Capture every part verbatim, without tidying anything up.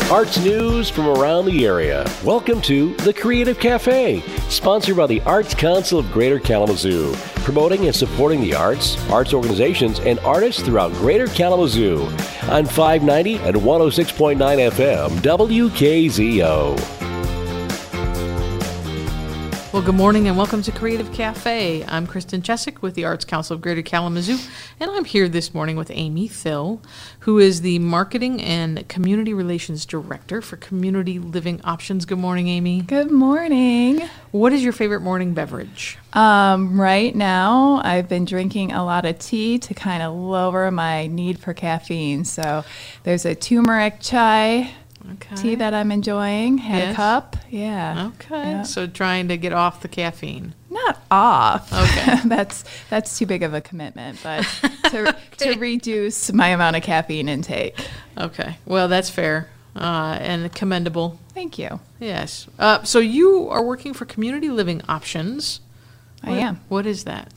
Arts news from around the area. Welcome to The Creative Cafe, sponsored by the Arts Council of Greater Kalamazoo, promoting and supporting the arts, arts organizations, and artists throughout Greater Kalamazoo on five ninety and one oh six point nine F M W K Z O. Well, good morning and welcome to Creative Cafe. I'm Kristen Chesick with the Arts Council of Greater Kalamazoo, and I'm here this morning with Amy Thill, who is the Marketing and Community Relations Director for Community Living Options. Good morning, Amy. Good morning. What is your favorite morning beverage? Um, right now, I've been drinking a lot of tea to kind of lower my need for caffeine. So there's a turmeric chai Okay. tea that I'm enjoying. Had Yes. a cup. Yeah. Okay, Yeah. so trying to get off the caffeine. Not off. Okay. that's that's too big of a commitment, but to, to reduce my amount of caffeine intake. Okay, well, that's fair uh, and commendable. Thank you. Yes. Uh, so you are working for Community Living Options. I What- am. What is that?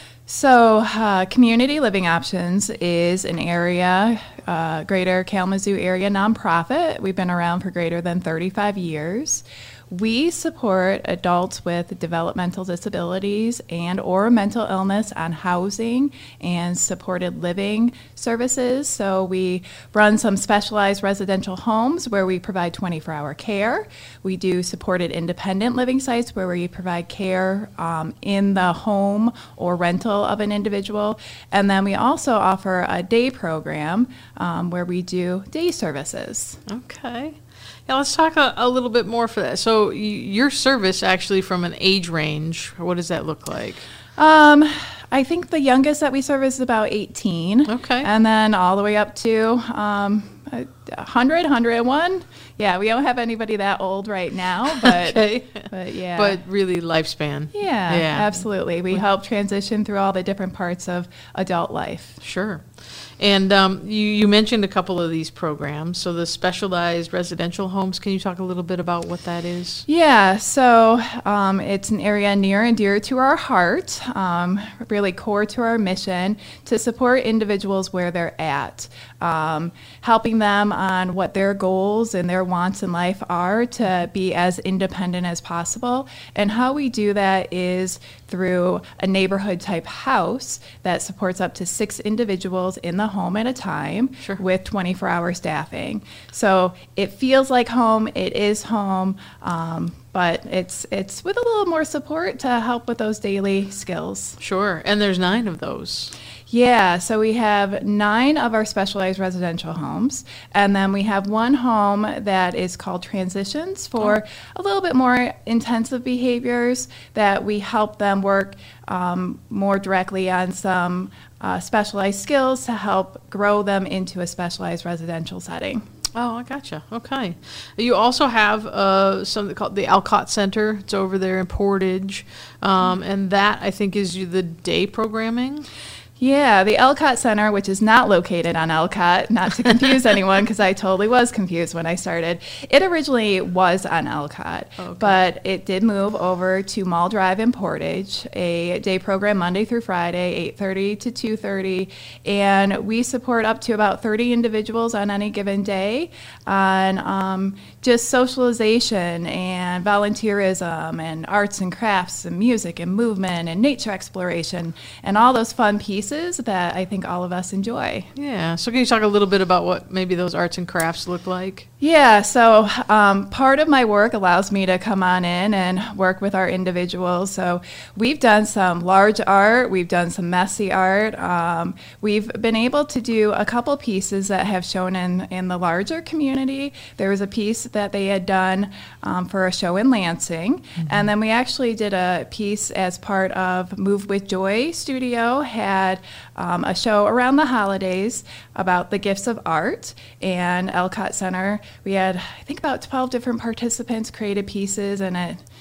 So, uh, Community Living Options is an area, uh, Greater Kalamazoo area nonprofit. We've been around for greater than thirty-five years. We support adults with developmental disabilities and or mental illness on housing and supported living services. So we run some specialized residential homes where we provide twenty-four hour care. We do supported independent living sites where we provide care um, in the home or rental of an individual. And then we also offer a day program um, where we do day services. Okay. Yeah, let's talk a, a little bit more for that. So y- your service actually from an age range, what does that look like? Um, I think the youngest that we service is about eighteen. Okay. And then all the way up to um, one hundred, one oh one. Yeah, we don't have anybody that old right now, but, Okay. but yeah. But really lifespan. yeah, Yeah. absolutely. We help transition through all the different parts of adult life. Sure. And um, you, you mentioned a couple of these programs. So the specialized residential homes, can you talk a little bit about what that is? Yeah, so um, it's an area near and dear to our heart, um, really core to our mission to support individuals where they're at, um, helping them on what their goals and their wants in life are to be as independent as possible. And how we do that is through a neighborhood type house that supports up to six individuals in the home at a time. Sure. With twenty-four hour staffing. So it feels like home, it is home, um, but it's it's with a little more support to help with those daily skills. Sure. And there's nine of those. Yeah, so we have nine of our specialized residential homes, and then we have one home that is called Transitions for a little bit more intensive behaviors that we help them work um, more directly on some uh, specialized skills to help grow them into a specialized residential setting. Oh, I gotcha. Okay. You also have uh, something called the Alcott Center. It's over there in Portage. Um, and that, I think, is the day programming. Yeah, the Alcott Center, which is not located on Alcott, not to confuse anyone, because I totally was confused when I started. It originally was on Alcott, Okay. but it did move over to Mall Drive in Portage, a day program Monday through Friday, eight thirty to two thirty, and we support up to about thirty individuals on any given day on um, just socialization and volunteerism and arts and crafts and music and movement and nature exploration and all those fun pieces that I think all of us enjoy. Yeah. So can you talk a little bit about what maybe those arts and crafts look like? Yeah, so um, part of my work allows me to come on in and work with our individuals. So we've done some large art, we've done some messy art. Um, we've been able to do a couple pieces that have shown in, in the larger community. There was a piece that they had done um, for a show in Lansing. Mm-hmm. And then we actually did a piece as part of Move with Joy Studio, had um, a show around the holidays about the gifts of art, and Alcott Center. We had, I think, about twelve different participants created pieces, and it,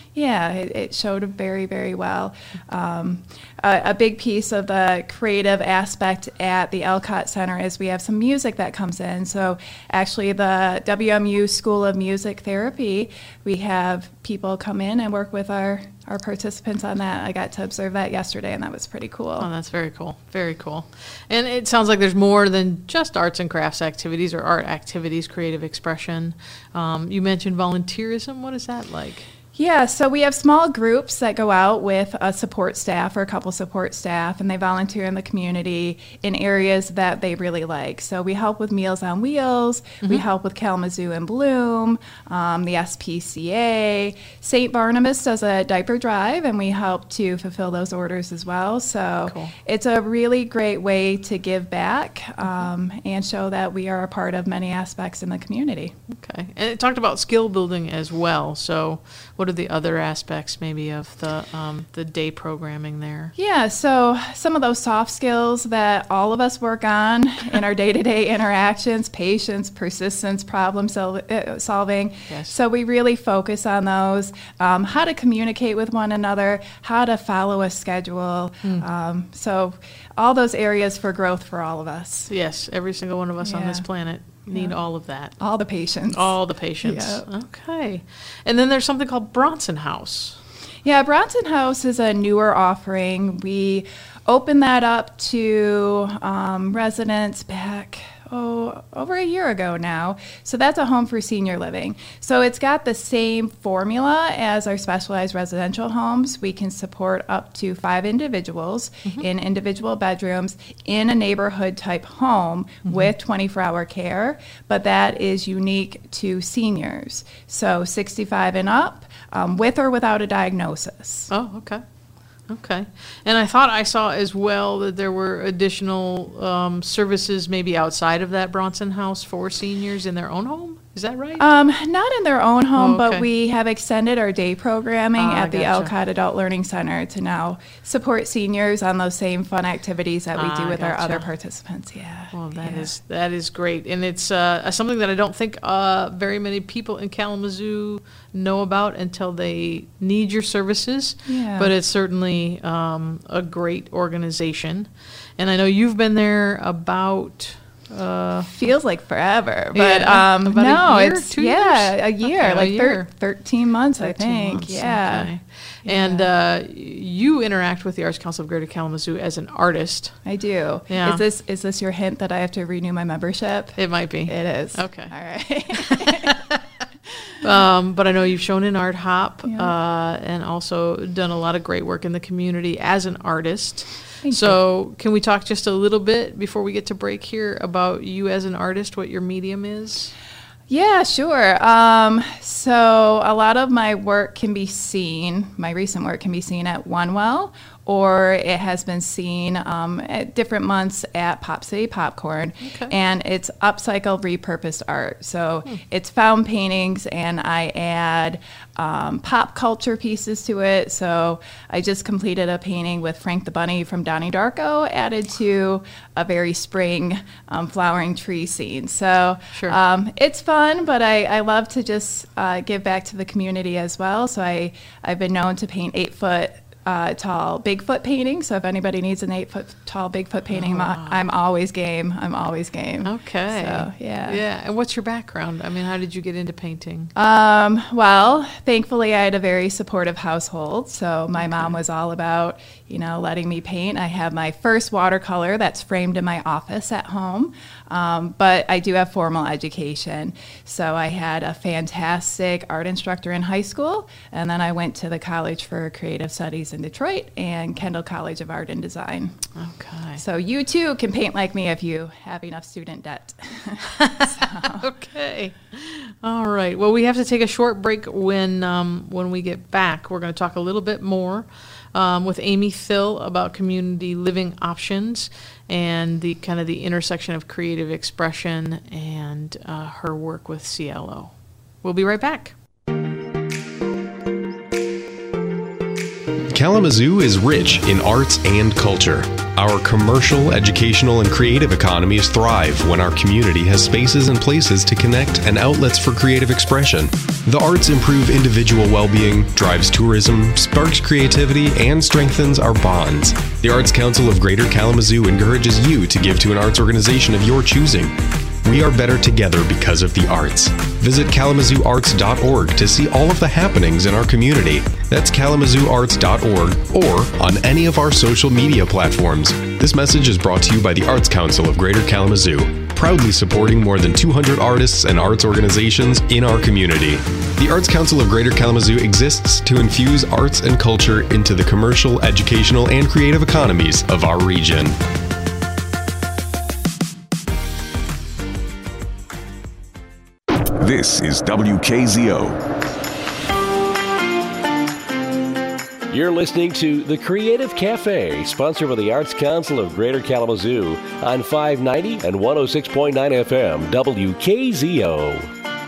Yeah, it, it showed very, very well. Um, a, a big piece of the creative aspect at the Elcott Center is we have some music that comes in. So actually the W M U School of Music Therapy, we have people come in and work with our, our participants on that. I got to observe that yesterday, and that was pretty cool. Oh, that's very cool. Very cool. And it sounds like there's more than just arts and crafts activities or art activities, creative expression. Um, you mentioned volunteerism. What is that like? Yeah, so we have small groups that go out with a support staff or a couple support staff, and they volunteer in the community in areas that they really like. So we help with Meals on Wheels, mm-hmm. we help with Kalamazoo in Bloom, um, the S P C A. Saint Barnabas does a diaper drive, and we help to fulfill those orders as well. So cool. It's a really great way to give back um, mm-hmm. and show that we are a part of many aspects in the community. Okay, and it talked about skill building as well. So what are the other aspects maybe of the um, the day programming there? Yeah, so some of those soft skills that all of us work on in our day-to-day interactions, patience, persistence, problem sol- uh, solving. Yes. So we really focus on those, um, how to communicate with one another, how to follow a schedule. Mm. Um, so all those areas for growth for all of us. Yes, every single one of us yeah. on this planet need yeah. all of that. All the patience. All the patience. Yep. Okay. And then there's something called Bronson House. Yeah, Bronson House is a newer offering. We opened that up to um, residents back, oh, over a year ago now. So that's a home for senior living. So it's got the same formula as our specialized residential homes. We can support up to five individuals mm-hmm. in individual bedrooms in a neighborhood type home mm-hmm. with twenty-four hour care, but that is unique to seniors. So sixty-five and up, um, with or without a diagnosis. Oh, okay. Okay. And I thought I saw as well that there were additional um, services maybe outside of that Bronson House for seniors in their own home. Is that right? Um, not in their own home, oh, okay. but we have extended our day programming ah, at the gotcha. Elcott Adult Learning Center to now support seniors on those same fun activities that we ah, do with gotcha. our other participants. Yeah. Well, that yeah. is that is great, and it's uh, something that I don't think uh, very many people in Kalamazoo know about until they need your services. Yeah. But it's certainly um, a great organization, and I know you've been there about. Uh, Feels like forever, but yeah, um, about no, a year, it's two yeah, years? a year, okay, like a year. Thir- thirteen months, thirteen I think. Months, yeah. Okay. And uh, you interact with the Arts Council of Greater Kalamazoo as an artist. I do. Yeah. Is this is this your hint that I have to renew my membership? It might be. It is. Okay. All right. um, but I know you've shown in Art Hop yeah. uh, and also done a lot of great work in the community as an artist. Thank so you. Can we talk just a little bit before we get to break here about you as an artist, what your medium is? Yeah, sure. Um, so a lot of my work can be seen, my recent work can be seen at OneWell, or it has been seen um, at different months at Pop City Popcorn. Okay. And it's upcycled, repurposed art. So hmm. it's found paintings, and I add um, pop culture pieces to it. So I just completed a painting with Frank the Bunny from Donnie Darko, added to a very spring um, flowering tree scene. So sure. um, it's fun, but I, I love to just uh, give back to the community as well. So I, I've been known to paint eight foot Uh, tall Bigfoot painting. So if anybody needs an eight foot tall Bigfoot painting, oh. I'm, I'm always game. I'm always game. Okay. So, yeah. Yeah. And what's your background? I mean, how did you get into painting? Um, well, thankfully I had a very supportive household. So my okay. mom was all about, you know, letting me paint. I have my first watercolor that's framed in my office at home. Um, but I do have formal education. So I had a fantastic art instructor in high school, and then I went to the College for Creative Studies in Detroit and Kendall College of Art and Design. Okay. So you too can paint like me if you have enough student debt. so. Okay. All right. Well, we have to take a short break. When um, when we get back, we're going to talk a little bit more um, with Amy Thill about community living options and the kind of the intersection of creative expression and uh, her work with C L O. We'll be right back. Kalamazoo is rich in arts and culture. Our commercial, educational, and creative economies thrive when our community has spaces and places to connect and outlets for creative expression. The arts improve individual well-being, drives tourism, sparks creativity, and strengthens our bonds. The Arts Council of Greater Kalamazoo encourages you to give to an arts organization of your choosing. We are better together because of the arts. Visit kalamazoo arts dot org to see all of the happenings in our community. That's kalamazoo arts dot org or on any of our social media platforms. This message is brought to you by the Arts Council of Greater Kalamazoo, proudly supporting more than two hundred artists and arts organizations in our community. The Arts Council of Greater Kalamazoo exists to infuse arts and culture into the commercial, educational, and creative economies of our region. This is W K Z O. You're listening to The Creative Cafe, sponsored by the Arts Council of Greater Kalamazoo on five ninety and one oh six point nine F M, W K Z O.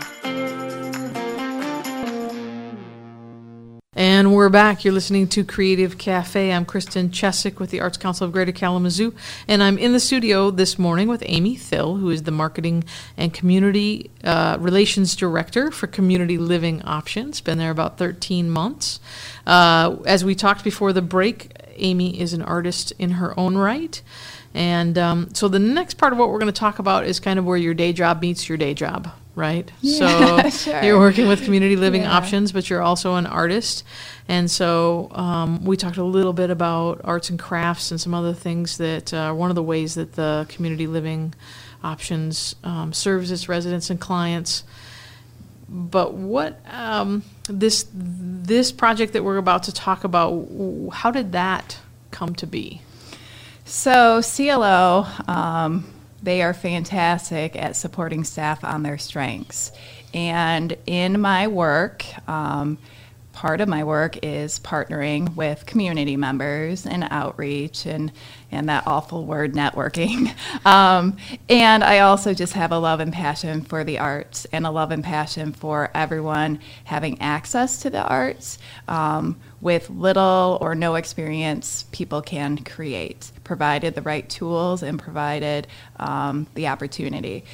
And we're back. You're listening to Creative Cafe. I'm Kristen Chesick with the Arts Council of Greater Kalamazoo, and I'm in the studio this morning with Amy Thill, who is the Marketing and Community uh, Relations Director for Community Living Options. Been there about thirteen months. Uh, as we talked before the break, Amy is an artist in her own right. And um, so the next part of what we're going to talk about is kind of where your day job meets your day job, right? Yeah, so sure. You're working with Community Living Yeah. Options, but you're also an artist. And so um, we talked a little bit about arts and crafts and some other things that uh, one of the ways that the Community Living Options um, serves its residents and clients. But what um, this this project that we're about to talk about, how did that come to be? So C L O, um, they are fantastic at supporting staff on their strengths. And in my work, um, part of my work is partnering with community members and outreach and, and that awful word networking. Um, and I also just have a love and passion for the arts and a love and passion for everyone having access to the arts. Um, with little or no experience, people can create, provided the right tools and provided um, the opportunity.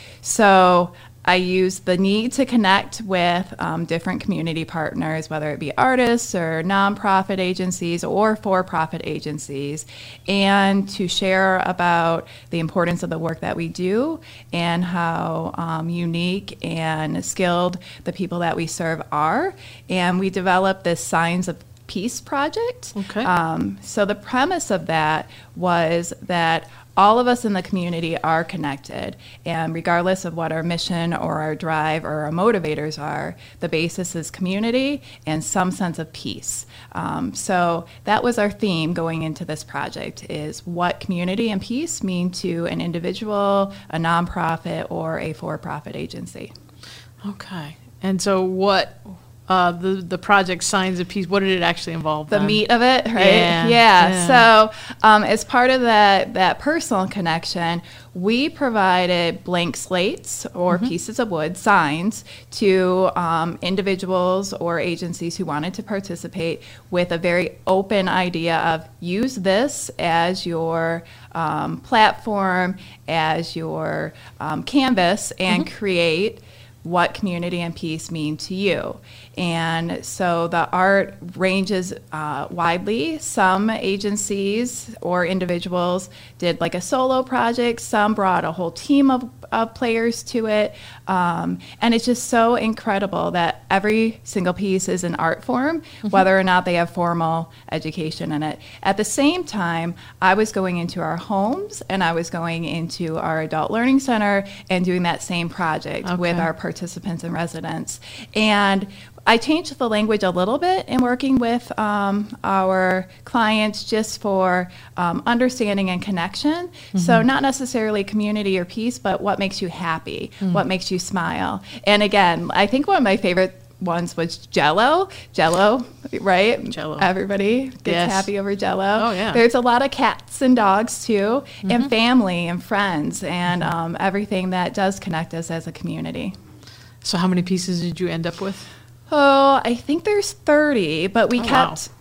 So I use the need to connect with um, different community partners, whether it be artists or nonprofit agencies or for-profit agencies, and to share about the importance of the work that we do and how um, unique and skilled the people that we serve are. And we developed this Signs of Peace project. Okay. Um, so the premise of that was that all of us in the community are connected, and regardless of what our mission or our drive or our motivators are, the basis is community and some sense of peace. Um, so that was our theme going into this project, is what community and peace mean to an individual, a nonprofit, or a for-profit agency. Okay. And so what... Uh, the the project Signs of Peace, what did it actually involve? The then? meat of it, right? Yeah, Yeah. yeah. So um, as part of that, that personal connection, we provided blank slates or Mm-hmm. pieces of wood, signs, to um, individuals or agencies who wanted to participate with a very open idea of use this as your um, platform, as your um, canvas, and Mm-hmm. create what community and peace mean to you. And so the art ranges uh, widely. Some agencies or individuals did like a solo project. Some brought a whole team of, of players to it. Um, and it's just so incredible that every single piece is an art form, mm-hmm. whether or not they have formal education in it. At the same time, I was going into our homes and I was going into our adult learning center and doing that same project Okay. with our participants and residents. And I changed the language a little bit in working with um, our clients just for um, understanding and connection. Mm-hmm. So not necessarily community or peace, but what makes you happy, mm-hmm. what makes you smile. And again, I think one of my favorite ones was Jell-O. Jell-O, right? Jell-O. Everybody gets Yes. happy over Jell-O. Oh, yeah. There's a lot of cats and dogs, too, Mm-hmm. and family and friends and um, everything that does connect us as a community. So how many pieces did you end up with? Oh, I think there's thirty, but we Oh, kept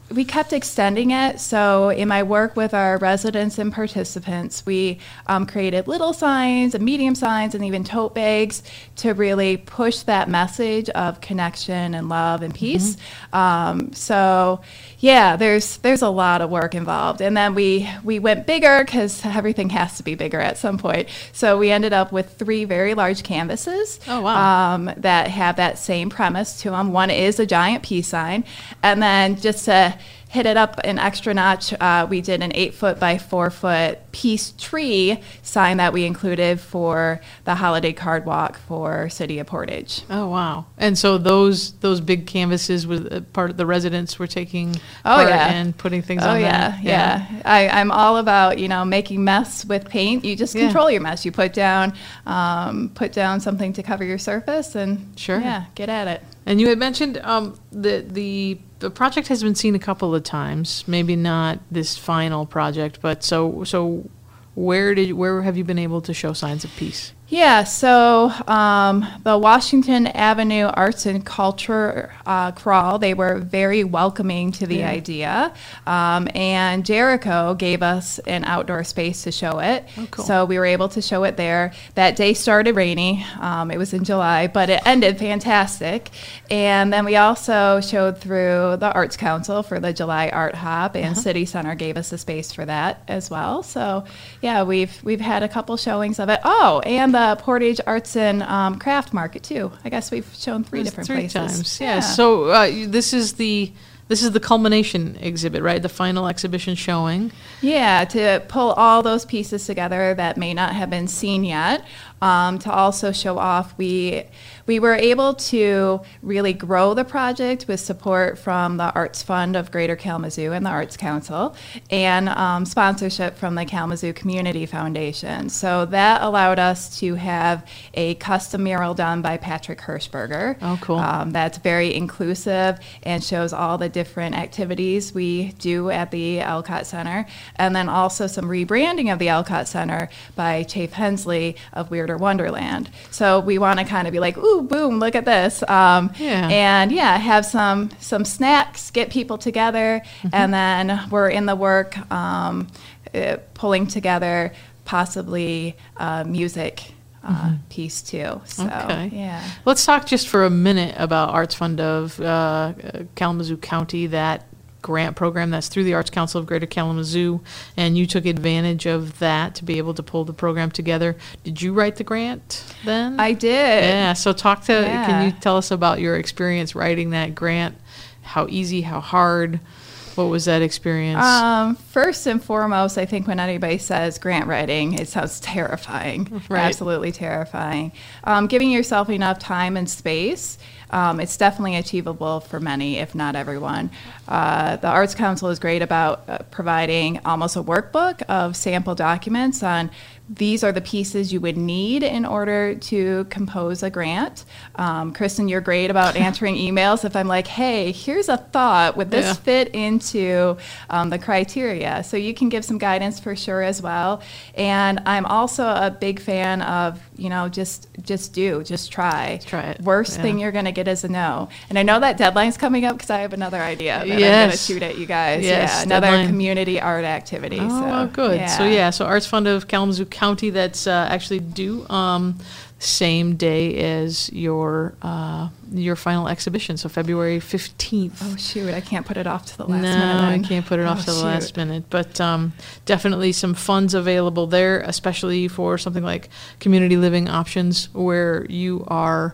we kept extending it. So in my work with our residents and participants, we um, created little signs and medium signs and even tote bags to really push that message of connection and love and peace. Mm-hmm. Um, so yeah, there's there's a lot of work involved. And then we, we went bigger because everything has to be bigger at some point. So we ended up with three very large canvases oh, wow. um, that have that same premise to them. One is a giant peace sign. And then just to hit it up an extra notch, uh, we did an eight foot by four foot peace tree sign that we included for the holiday card walk for City of Portage. Oh, wow. And so those those big canvases, was part of the residents were taking oh, part yeah. and putting things oh, on yeah, that? Yeah, yeah. I, I'm all about, you know, making mess with paint. You just Yeah. control your mess. You put down, um, put down something to cover your surface and Sure. yeah, get at it. And you had mentioned um, the, the the project has been seen a couple of times, maybe not this final project, but so so where did where have you been able to show signs of peace? Yeah, so um, the Washington Avenue Arts and Culture uh, Crawl, they were very welcoming to the Yeah. idea. Um, and Jericho gave us an outdoor space to show it. Oh, cool. So we were able to show it there. That day started rainy. Um, it was in July, but it ended fantastic. And then we also showed through the Arts Council for the July Art Hop, and Uh-huh. City Center gave us a space for that as well. So yeah, we've we've had a couple showings of it. Oh, and the Portage Arts and um, Craft Market too. I guess we've shown three There's different three places. times. Yeah. So uh, you- this is the this is the culmination exhibit, right? The final exhibition showing. Yeah, to pull all those pieces together that may not have been seen yet. Um, to also show off, we we were able to really grow the project with support from the Arts Fund of Greater Kalamazoo and the Arts Council, and um, sponsorship from the Kalamazoo Community Foundation. So that allowed us to have a custom mural done by Patrick Hirschberger. Oh, cool. Um, that's very inclusive and shows all the different activities we do at the Alcott Center. And then also some rebranding of the Alcott Center by Chafe Hensley of Weirder Wonderland. So we want to kind of be like, ooh, boom, look at this. Um, Yeah. And yeah, have some some snacks, get people together, Mm-hmm. and then we're in the work um, uh, pulling together possibly uh, music uh, piece too. So, Mm-hmm. Okay. yeah. Let's talk just for a minute about Arts Fund of uh, Kalamazoo County, that grant program that's through the Arts Council of Greater Kalamazoo, and you took advantage of that to be able to pull the program together. Did you write the grant then? I did. Yeah, so talk to, Yeah. can you tell us about your experience writing that grant? How easy, how hard? What was that experience? Um, first and foremost, I think when anybody says grant writing, it sounds terrifying. Right. Absolutely terrifying. Um, giving yourself enough time and space, um, it's definitely achievable for many, if not everyone. Uh, the Arts Council is great about uh, providing almost a workbook of sample documents on these are the pieces you would need in order to compose a grant. Um, Kristen, you're great about answering emails. If I'm like, hey, here's a thought, would this Yeah. fit into um, the criteria? So you can give some guidance for sure as well. And I'm also a big fan of, you know, just just do, just try. Try it. Worst Yeah. thing you're going to get is a no. And I know that deadline's coming up because I have another idea that I'm going to Yes. shoot at you guys. Yes, yeah, another deadline. community art activity. Oh, so, well, good. So yeah, so Arts Fund of Kalamazoo County, that's uh, actually due um, same day as your uh, your final exhibition, so February fifteenth. Oh shoot! I can't put it off to the last no, minute. I then. can't put it off Oh, to the shoot. last minute. But um, definitely some funds available there, especially for something like community living options, where you are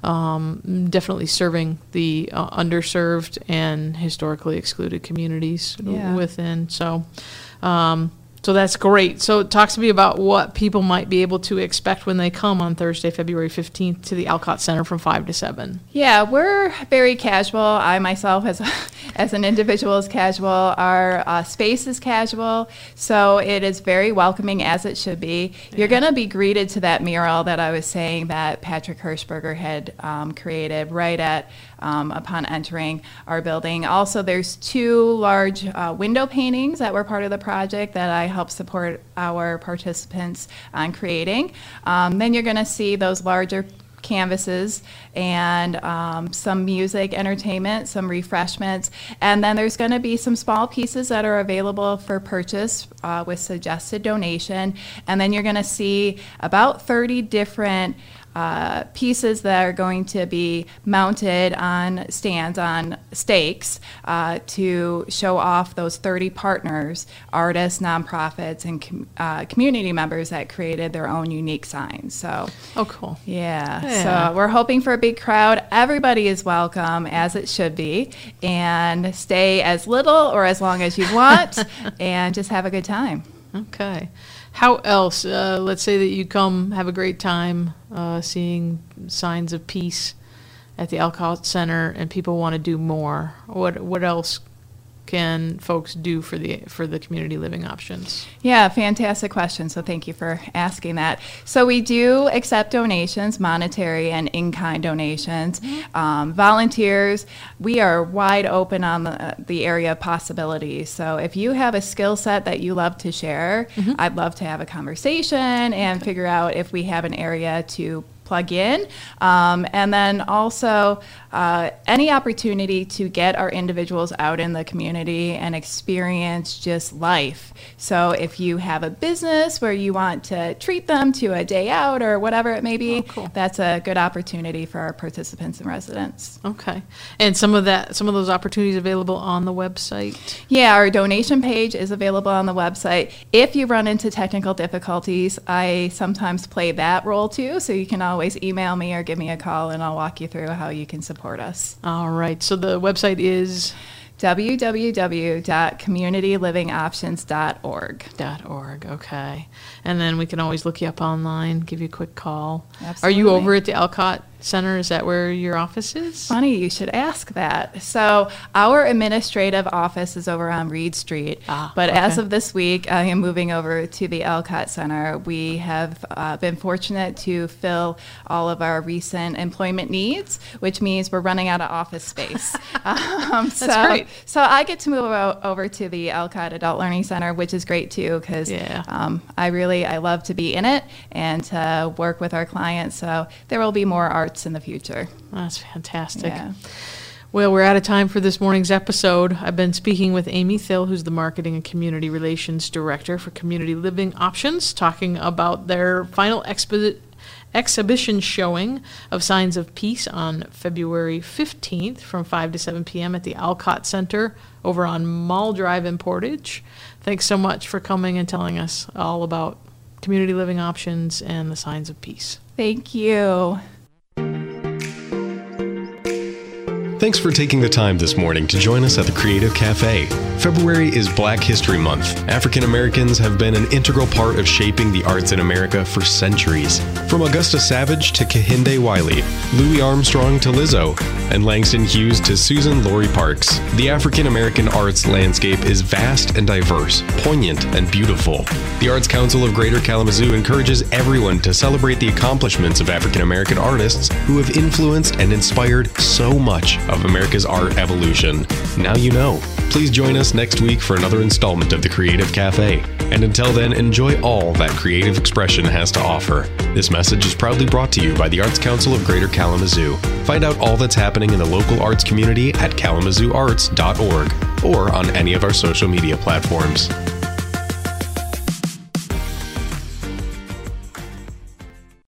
um, definitely serving the uh, underserved and historically excluded communities Yeah. within. So. Um, So that's great. So talk to me about what people might be able to expect when they come on Thursday, February fifteenth to the Alcott Center from five to seven. Yeah, we're very casual. I myself, as a, as an individual, is casual. Our uh, space is casual, so it is very welcoming, as it should be. You're going to be greeted to that mural that I was saying that Patrick Hirschberger had um, created right at um, upon entering our building. Also, there's two large uh, window paintings that were part of the project that I help support our participants on creating. Um, then you're going to see those larger canvases and um, some music, entertainment, some refreshments. And then there's going to be some small pieces that are available for purchase uh, with suggested donation. And then you're going to see about thirty different Uh, pieces that are going to be mounted on stands, on stakes, uh, to show off those thirty partners, artists, nonprofits, and com- uh, community members that created their own unique signs. So, oh, cool. Yeah. Yeah. So we're hoping for a big crowd. Everybody is welcome, as it should be, and stay as little or as long as you want, and just have a good time. Okay. How else? Uh, let's say that you come, have a great time uh, seeing signs of peace at the Alcott Center, and people want to do more. What what else can folks do for the for the community living options? Yeah, fantastic question. So thank you for asking that. So we do accept donations, monetary and in-kind donations. Mm-hmm. Um, volunteers, we are wide open on the, the area of possibilities. So if you have a skill set that you love to share, mm-hmm. I'd love to have a conversation and okay. figure out if we have an area to plug in. Um, and then also uh, any opportunity to get our individuals out in the community and experience just life. So if you have a business where you want to treat them to a day out or whatever it may be, oh, cool. that's a good opportunity for our participants and residents. Okay. And some of that, some of those opportunities available on the website? Yeah, our donation page is available on the website. If you run into technical difficulties, I sometimes play that role too, so you can always email me or give me a call and I'll walk you through how you can support us. All right. So the website is w w w dot community living options dot org. .org, okay. And then we can always look you up online, give you a quick call. Absolutely. Are you over at the Alcott Center? Is that where your office is? Funny you should ask that. So our administrative office is over on Reed Street, ah, but okay. as of this week, I am moving over to the Alcott Center. We have uh, been fortunate to fill all of our recent employment needs, which means we're running out of office space. um, That's so, great. So I get to move o- over to the Alcott Adult Learning Center, which is great too, because yeah. um, I really, I love to be in it and to work with our clients. So there will be more art in the future. That's fantastic. Yeah. Well, we're out of time for this morning's episode. I've been speaking with Amy Thill, who's the Marketing and Community Relations Director for Community Living Options, talking about their final expo- exhibition showing of Signs of Peace on February fifteenth from five to seven p.m. at the Alcott Center over on Mall Drive in Portage. Thanks so much for coming and telling us all about community living options and the Signs of Peace. Thank you. Thanks for taking the time this morning to join us at the Creative Cafe. February is Black History Month. African Americans have been an integral part of shaping the arts in America for centuries. From Augusta Savage to Kehinde Wiley, Louis Armstrong to Lizzo, and Langston Hughes to Susan Laurie Parks, the African American arts landscape is vast and diverse, poignant and beautiful. The Arts Council of Greater Kalamazoo encourages everyone to celebrate the accomplishments of African American artists who have influenced and inspired so much of America's art evolution. Now you know. Please join us next week for another installment of the Creative Cafe. And until then, enjoy all that creative expression has to offer. This message is proudly brought to you by the Arts Council of Greater Kalamazoo. Find out all that's happening in the local arts community at kalamazoo arts dot org or on any of our social media platforms.